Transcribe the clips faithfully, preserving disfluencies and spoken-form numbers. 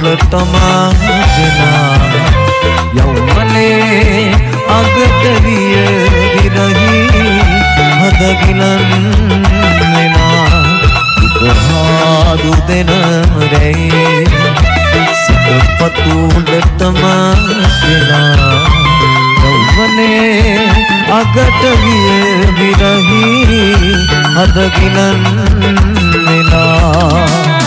තමාගෙන යෞවනේ අගට විය විරහි හදගිලන් වෙනා දුකහාදු දෙන රැයි සිතපතුලට මාගෙන යෞවනේ අගට විය විරහි හදගිලන් වෙනා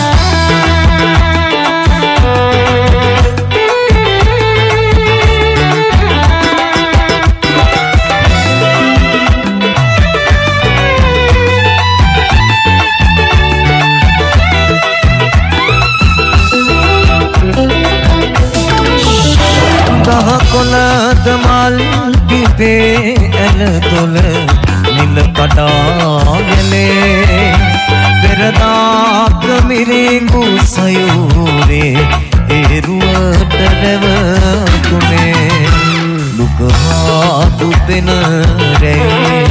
කොලද මල් පිපේ ඇල තුල නිල කඩාගලේ පෙරදාක මිරිඟු සයුරේ ඒරුවට රැවතුනේ දුකහාදු දෙන රැයි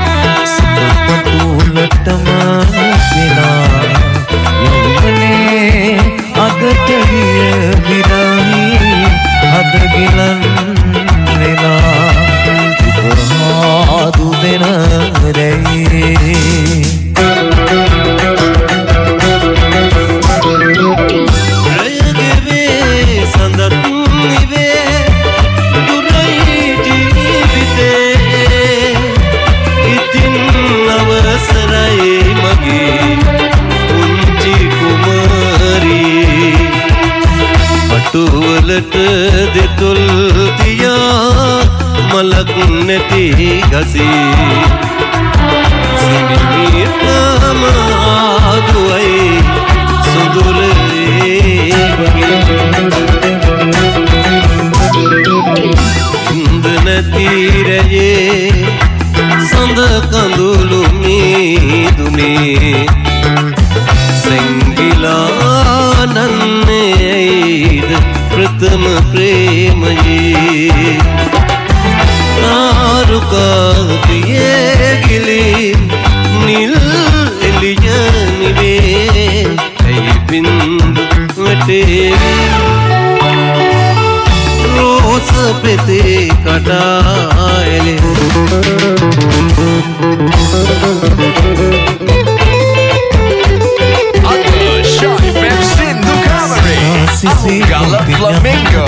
සිතපතුලටම ගෙනා යෞවනේ අගට විය විරහි හදගිලන් වෙලා දුකහාදු දෙන රැයි රයගෙවේ සඳත් නිවේ දුරයි ජීවිතේ ඉතින් අවසරයි මගේ පුංචි කුමරී අටුවලට දෙතුල් තියා මලක් නැති ගසී සිනිමිතම ආදුවයි සුදුලේ වගේ ඉන්ද නැති රැයේ සඳ කඳුළු මීදුනේ සෙංගිලා නන්නේයිද ප්‍රථම ප්‍රේමයේ නාරුකාතියේ ගිලි නිල් එලිය නිවේ ඇයි බින්දු වැටේ රෝස පෙතේ කඩායලේ Gala Flamengo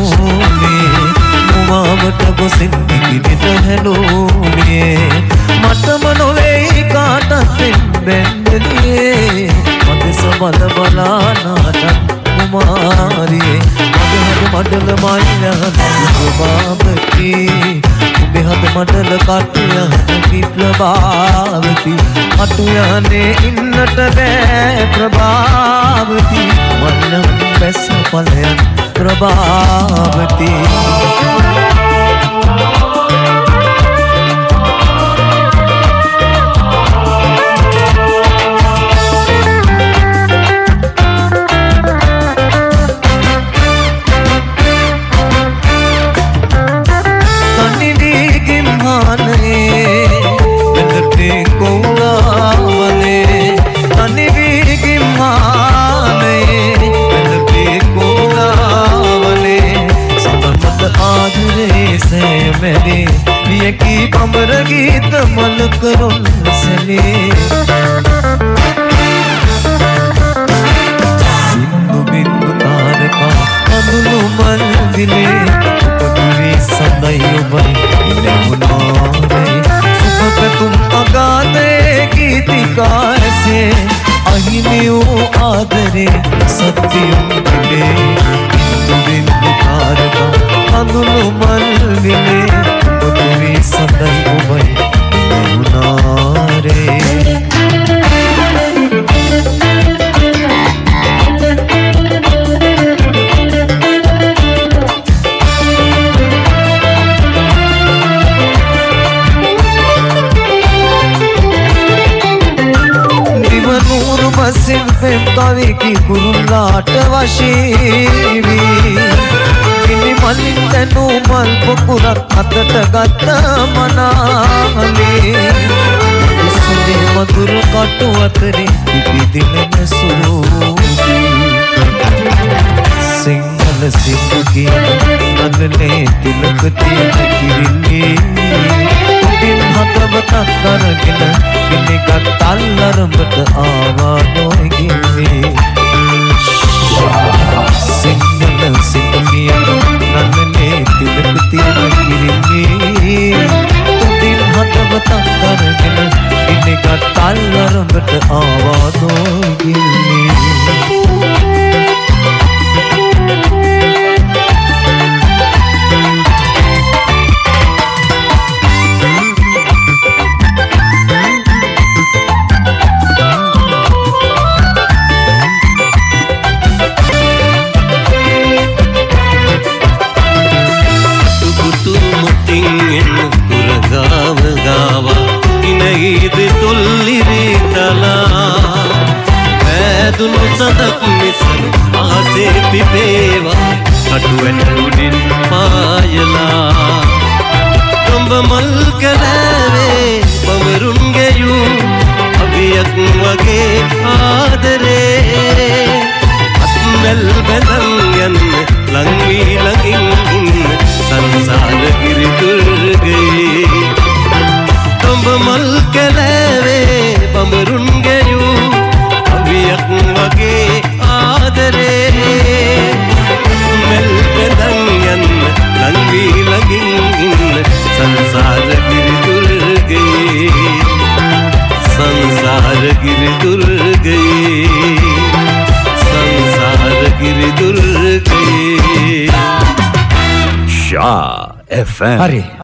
මුවාවට ගොසින් පිටිට හැලෝනේ මටම නොවේ කාටත් බැන්දනේ මදස බල බලා නාටත් කුමාරියේ මඩ මඩල මයිලා ප්‍රභාවති උබේ හද මඩල කටුයහි ප්‍රභාවති අටු යන්නේ ඉන්නට බෑ ප්‍රභාවති මන්නම් බැස පලයන් ප්‍රභාවති यकी पमर गीत मल करुण सले सिंधु बिंदु तारका अदुलु मल दिले उपदुरी सदैव बई इलेमुनारे सुख तुम अगाधे गीतिकार से अहिमियो आदरे सत्यम दिले सिंधु बिंदु तारका अदुलु मल दिले उपदुरी सदैव बई इलेमुनारे सिर्फ कवि की कुरुलाट वशीवी इनि मलिन तेनु मल पुकुर अतट गत मनाले सुने मधुर काटु अतरे पिपी दिल में सुरूपी සිංහ කියන නන්දනේ තිලක තියෙන කිරිල්ලේ උඩින් හදවතක් අරගෙන ගෙනගත් අල්ලරඹට ආවා නොගින්නේ සිංහල සිංහ කියන නන්දනේ තිලක තියෙන කිරිල්ලේ උඩින් හදවතක් අරගෙන ගෙනගත් අල්ලරඹට ආවා නොගින්නේ දුනු සඳක් මිසන ආසේ පිපේවා කටුවෙන් උඩින් පායලා තොඹ මල් කලාවේ බමරුන්ගේ යූ අවියක් වගේ ආදරේ අත්මල් බඳන් යන්න ලං වී ළඟින් ඉන්න සංසාර ගිරි දුර්ගේ තොඹ මල් කලාවේ බමරුන්ගේ යූ අවියක් වගේ ආදරේ මෙල් බඳන් යන්න ලං වී ළඟින් ඉන්න සංසාර ගිරි දුර්ගේ සංසාර ගිරි දුර්ගේ සංසාර ගිරි දුර්ගේ Shah F M හරි